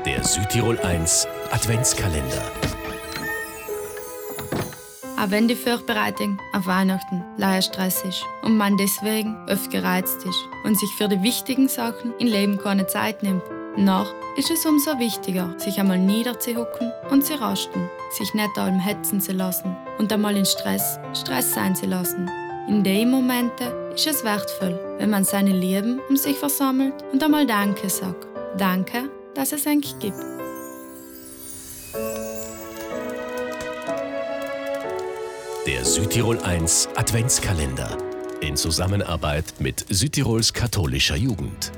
Der Südtirol 1 Adventskalender. Auch wenn die Vorbereitung auf Weihnachten leider Stress ist und man deswegen oft gereizt ist und sich für die wichtigen Sachen im Leben keine Zeit nimmt, noch ist es umso wichtiger, sich einmal niederzuhocken und zu rasten, sich nicht allem hetzen zu lassen und einmal in Stress sein zu lassen. In den Momenten ist es wertvoll, wenn man seine Lieben um sich versammelt und einmal Danke sagt. Danke, dass es eigentlich gibt. Der Südtirol 1 Adventskalender. In Zusammenarbeit mit Südtirols katholischer Jugend.